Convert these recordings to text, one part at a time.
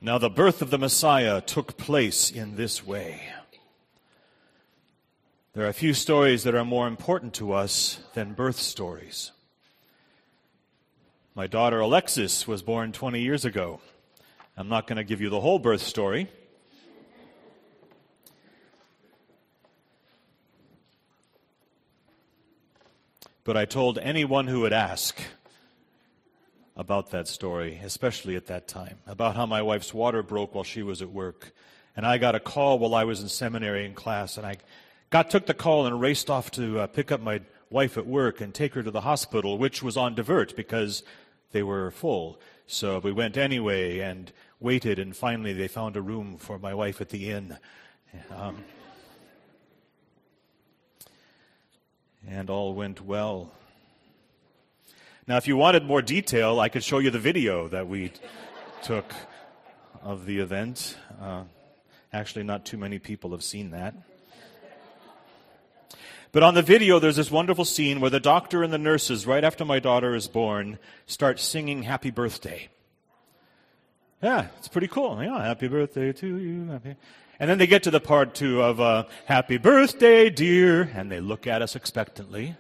Now the birth of the Messiah took place in this way. There are a few stories that are more important to us than birth stories. My daughter Alexis was born 20 years ago. I'm not going to give you the whole birth story. But I told anyone who would ask about that story, especially at that time, about how my wife's water broke while she was at work. And I got a call while I was in seminary in class, and I took the call and raced off to pick up my wife at work and take her to the hospital, which was on divert because they were full. So we went anyway and waited, and finally they found a room for my wife at the inn. And all went well. Now, if you wanted more detail, I could show you the video that we took of the event. Actually, not too many people have seen that. But on the video, there's this wonderful scene where the doctor and the nurses, right after my daughter is born, start singing Happy Birthday. Yeah, it's pretty cool. Yeah, Happy Birthday to you. Happy. And then they get to the part two of Happy Birthday, dear, and they look at us expectantly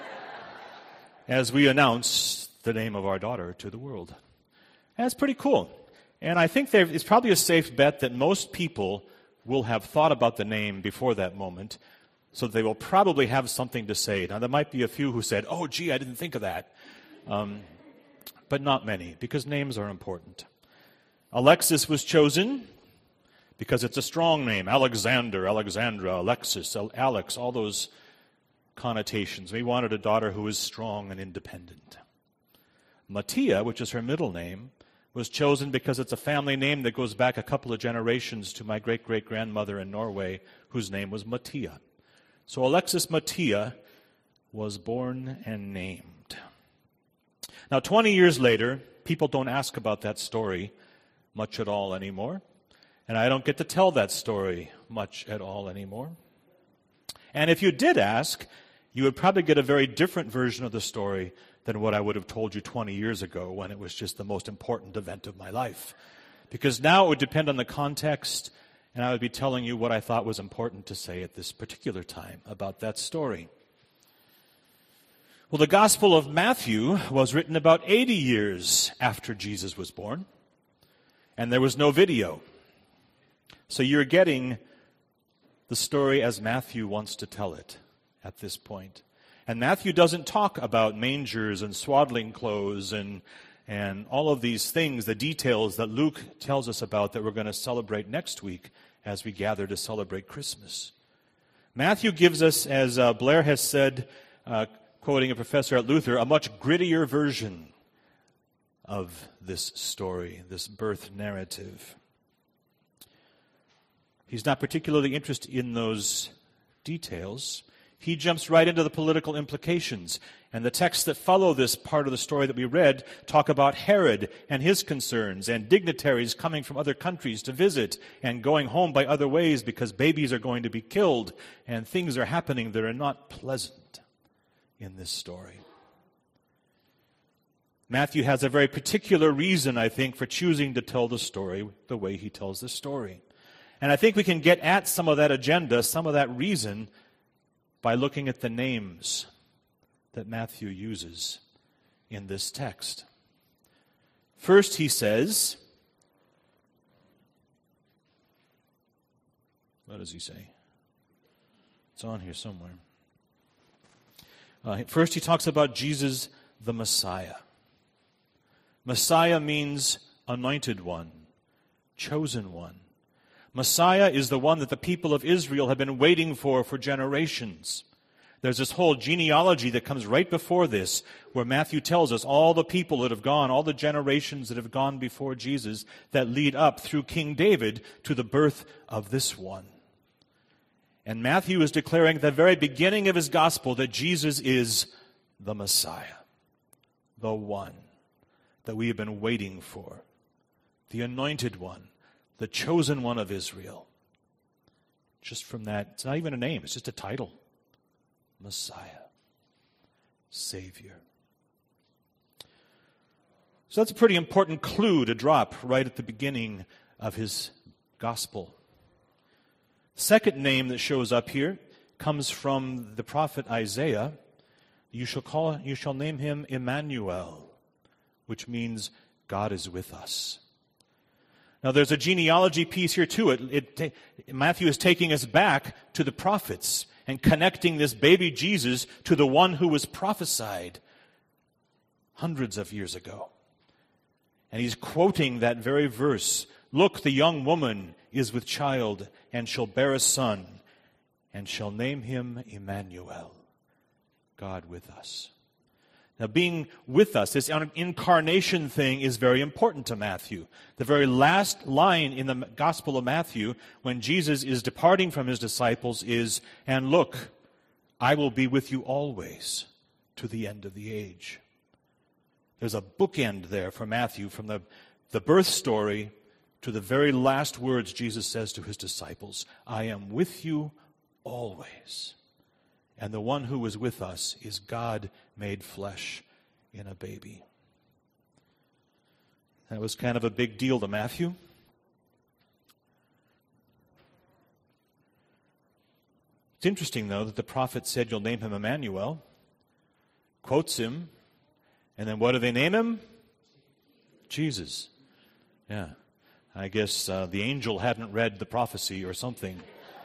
as we announce the name of our daughter to the world. And it's pretty cool. And I think it's probably a safe bet that most people will have thought about the name before that moment, so they will probably have something to say. Now, there might be a few who said, oh, gee, I didn't think of that. But not many, because names are important. Alexis was chosen because it's a strong name. Alexander, Alexandra, Alexis, Alex, all those connotations. We wanted a daughter who was strong and independent. Mattia, which is her middle name, was chosen because it's a family name that goes back a couple of generations to my great-great-grandmother in Norway, whose name was Mattia. So Alexis Mattia was born and named. Now, 20 years later, people don't ask about that story much at all anymore. And I don't get to tell that story much at all anymore. And if you did ask, you would probably get a very different version of the story than what I would have told you 20 years ago when it was just the most important event of my life. Because now it would depend on the context, and I would be telling you what I thought was important to say at this particular time about that story. Well, the Gospel of Matthew was written about 80 years after Jesus was born, and there was no video. So you're getting the story as Matthew wants to tell it at this point. And Matthew doesn't talk about mangers and swaddling clothes and all of these things, the details that Luke tells us about that we're going to celebrate next week as we gather to celebrate Christmas. Matthew gives us, as Blair has said, quoting a professor at Luther, a much grittier version of this story, this birth narrative. He's not particularly interested in those details. He jumps right into the political implications. And the texts that follow this part of the story that we read talk about Herod and his concerns and dignitaries coming from other countries to visit and going home by other ways because babies are going to be killed and things are happening that are not pleasant in this story. Matthew has a very particular reason, I think, for choosing to tell the story the way he tells the story. And I think we can get at some of that agenda, some of that reason, by looking at the names that Matthew uses in this text. First, he says, what does he say? It's on here somewhere. First, he talks about Jesus the Messiah. Messiah means anointed one, chosen one. Messiah is the one that the people of Israel have been waiting for generations. There's this whole genealogy that comes right before this, where Matthew tells us all the people that have gone, all the generations that have gone before Jesus that lead up through King David to the birth of this one. And Matthew is declaring at the very beginning of his gospel that Jesus is the Messiah, the one that we have been waiting for, the anointed one, the chosen one of Israel. Just from that, it's not even a name, it's just a title. Messiah, Savior. So that's a pretty important clue to drop right at the beginning of his gospel. Second name that shows up here comes from the prophet Isaiah. You shall name him Emmanuel, which means God is with us. Now there's a genealogy piece here too. Matthew is taking us back to the prophets and connecting this baby Jesus to the one who was prophesied hundreds of years ago. And he's quoting that very verse. Look, the young woman is with child and shall bear a son and shall name him Emmanuel, God with us. Now, being with us, this incarnation thing is very important to Matthew. The very last line in the Gospel of Matthew, when Jesus is departing from his disciples, is, and look, I will be with you always to the end of the age. There's a bookend there for Matthew from the birth story to the very last words Jesus says to his disciples. I am with you always. And the one who is with us is God made flesh in a baby. That was kind of a big deal to Matthew. It's interesting, though, that the prophet said, you'll name him Emmanuel, quotes him, and then what do they name him? Jesus. Yeah. I guess the angel hadn't read the prophecy or something.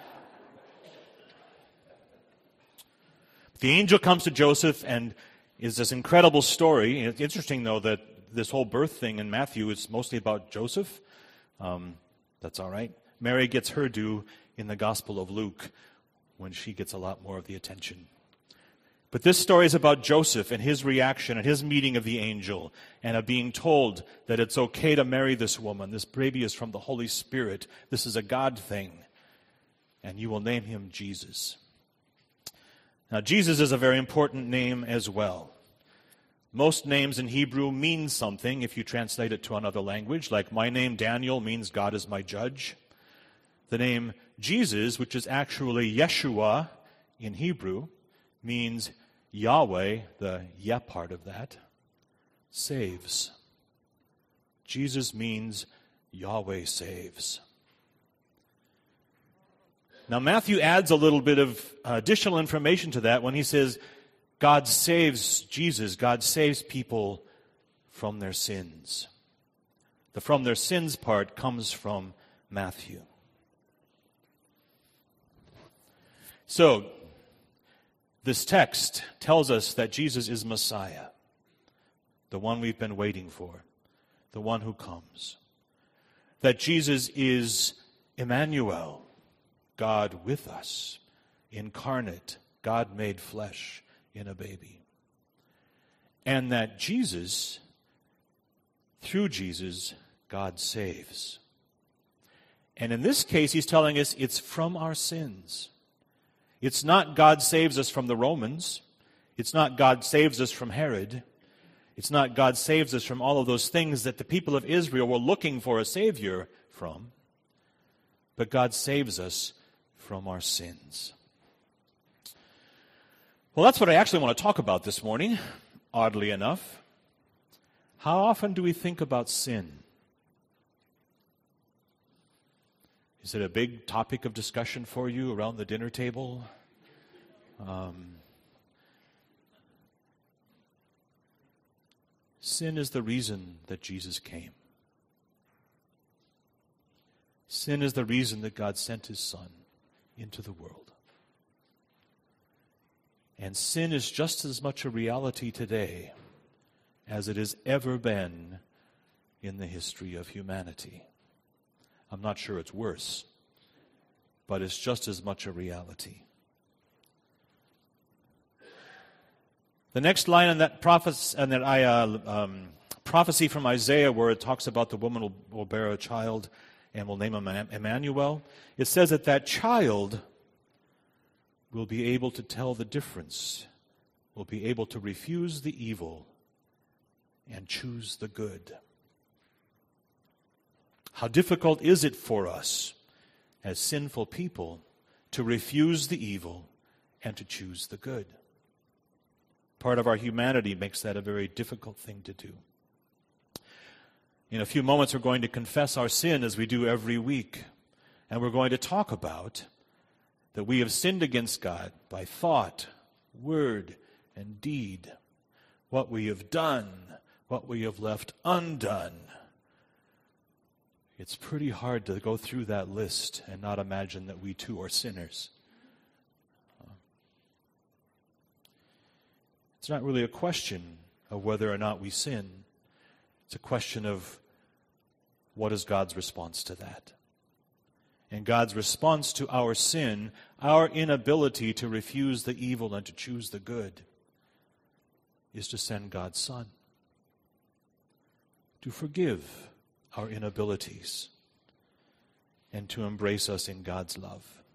The angel comes to Joseph and is this incredible story. It's interesting, though, that this whole birth thing in Matthew is mostly about Joseph. That's all right. Mary gets her due in the Gospel of Luke when she gets a lot more of the attention. But this story is about Joseph and his reaction and his meeting of the angel and of being told that it's okay to marry this woman. This baby is from the Holy Spirit. This is a God thing. And you will name him Jesus. Now, Jesus is a very important name as well. Most names in Hebrew mean something if you translate it to another language, like my name Daniel means God is my judge. The name Jesus, which is actually Yeshua in Hebrew, means Yahweh, the Yah part of that, saves. Jesus means Yahweh saves. Now, Matthew adds a little bit of additional information to that when he says, God saves Jesus, God saves people from their sins. The from their sins part comes from Matthew. So, this text tells us that Jesus is Messiah, the one we've been waiting for, the one who comes. That Jesus is Emmanuel, God with us, incarnate, God made flesh in a baby. And that Jesus, through Jesus, God saves. And in this case, he's telling us it's from our sins. It's not God saves us from the Romans. It's not God saves us from Herod. It's not God saves us from all of those things that the people of Israel were looking for a Savior from. But God saves us from our sins. Well, that's what I actually want to talk about this morning, oddly enough. How often do we think about sin? Is it a big topic of discussion for you around the dinner table? Sin is the reason that Jesus came. Sin is the reason that God sent his Son into the world. And sin is just as much a reality today as it has ever been in the history of humanity. I'm not sure it's worse, but it's just as much a reality. The next line in that prophecy from Isaiah, where it talks about the woman will bear a child and will name him Emmanuel, it says that that child will be able to tell the difference, will be able to refuse the evil and choose the good. How difficult is it for us as sinful people to refuse the evil and to choose the good? Part of our humanity makes that a very difficult thing to do. In a few moments, we're going to confess our sin as we do every week. And we're going to talk about that we have sinned against God by thought, word, and deed. What we have done, what we have left undone. It's pretty hard to go through that list and not imagine that we too are sinners. It's not really a question of whether or not we sin. It's a question of what is God's response to that. And God's response to our sin, our inability to refuse the evil and to choose the good, is to send God's Son to forgive our inabilities and to embrace us in God's love.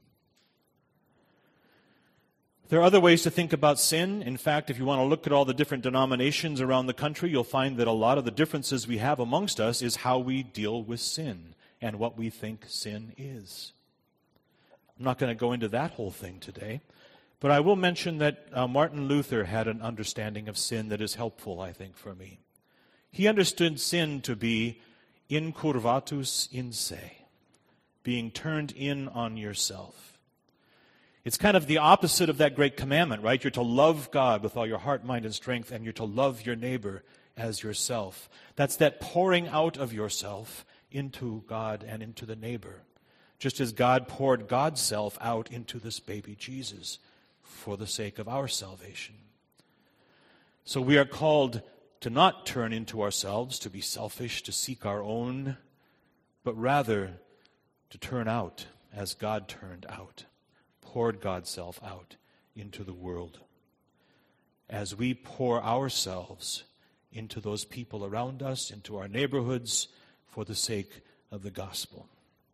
There are other ways to think about sin. In fact, if you want to look at all the different denominations around the country, you'll find that a lot of the differences we have amongst us is how we deal with sin and what we think sin is. I'm not going to go into that whole thing today, but I will mention that Martin Luther had an understanding of sin that is helpful, I think, for me. He understood sin to be incurvatus in se, being turned in on yourself. It's kind of the opposite of that great commandment, right? You're to love God with all your heart, mind, and strength, and you're to love your neighbor as yourself. That's that pouring out of yourself into God and into the neighbor, just as God poured God's self out into this baby Jesus for the sake of our salvation. So we are called to not turn into ourselves, to be selfish, to seek our own, but rather to turn out as God turned out, poured God's self out into the world. As we pour ourselves into those people around us, into our neighborhoods, for the sake of the gospel.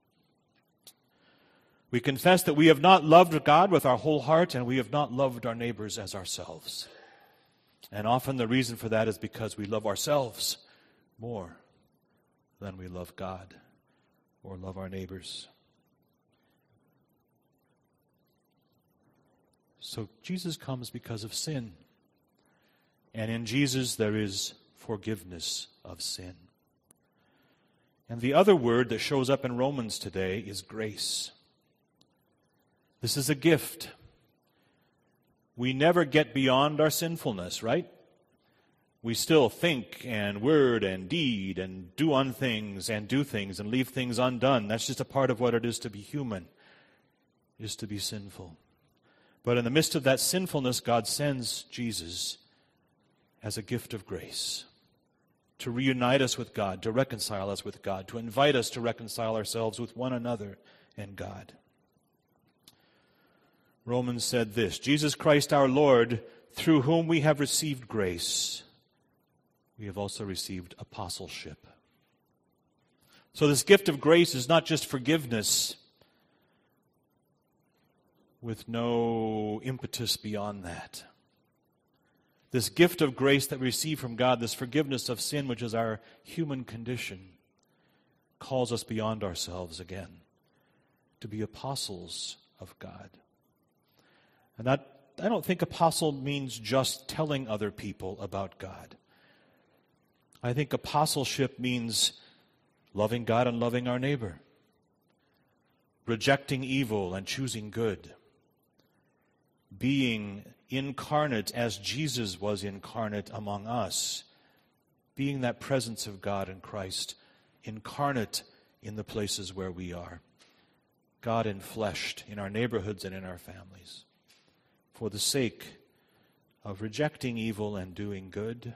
We confess that we have not loved God with our whole heart, and we have not loved our neighbors as ourselves. And often the reason for that is because we love ourselves more than we love God or love our neighbors. So Jesus comes because of sin. And in Jesus there is forgiveness of sin. And the other word that shows up in Romans today is grace. This is a gift. We never get beyond our sinfulness, right? We still think and word and deed and do on things and do things and leave things undone. That's just a part of what it is to be human, is to be sinful. But in the midst of that sinfulness, God sends Jesus as a gift of grace to reunite us with God, to reconcile us with God, to invite us to reconcile ourselves with one another and God. Romans said this, Jesus Christ our Lord, through whom we have received grace, we have also received apostleship. So this gift of grace is not just forgiveness with no impetus beyond that. This gift of grace that we receive from God, this forgiveness of sin, which is our human condition, calls us beyond ourselves again to be apostles of God. And that, I don't think apostle means just telling other people about God. I think apostleship means loving God and loving our neighbor, rejecting evil and choosing good, being incarnate as Jesus was incarnate among us, being that presence of God in Christ, incarnate in the places where we are, God enfleshed in our neighborhoods and in our families, for the sake of rejecting evil and doing good.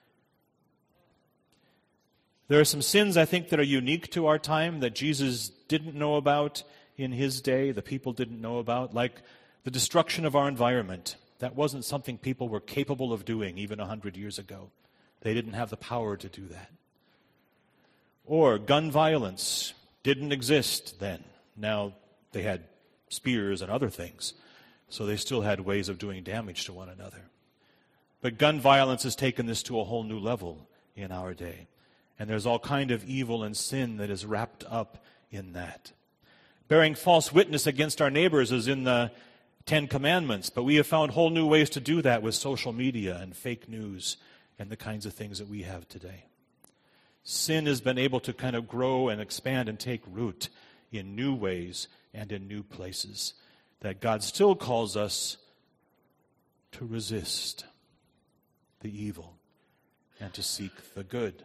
There are some sins, I think, that are unique to our time that Jesus didn't know about in his day, the people didn't know about, like the destruction of our environment. That wasn't something people were capable of doing even 100 years ago. They didn't have the power to do that. Or gun violence didn't exist then. Now they had spears and other things, so they still had ways of doing damage to one another. But gun violence has taken this to a whole new level in our day. And there's all kind of evil and sin that is wrapped up in that. Bearing false witness against our neighbors is in the Ten Commandments, but we have found whole new ways to do that with social media and fake news and the kinds of things that we have today. Sin has been able to kind of grow and expand and take root in new ways and in new places that God still calls us to resist the evil and to seek the good.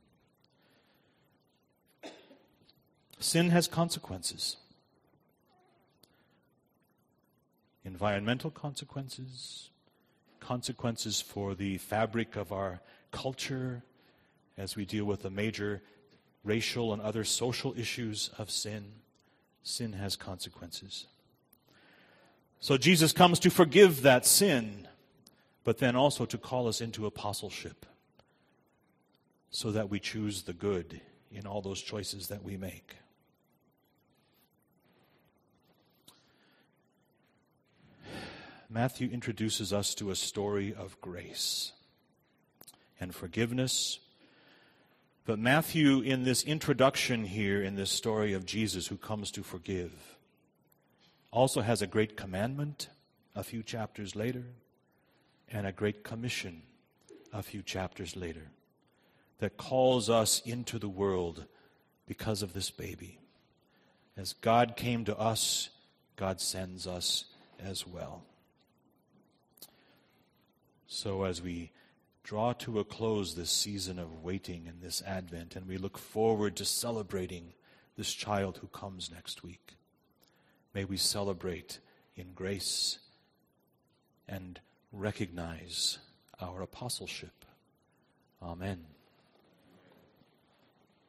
Sin has consequences. Environmental consequences, consequences for the fabric of our culture as we deal with the major racial and other social issues of sin. Sin has consequences. So Jesus comes to forgive that sin, but then also to call us into apostleship so that we choose the good in all those choices that we make. Matthew introduces us to a story of grace and forgiveness. But Matthew, in this introduction here, in this story of Jesus who comes to forgive, also has a great commandment a few chapters later and a great commission a few chapters later that calls us into the world because of this baby. As God came to us, God sends us as well. So as we draw to a close this season of waiting and this Advent, and we look forward to celebrating this child who comes next week, may we celebrate in grace and recognize our apostleship. Amen.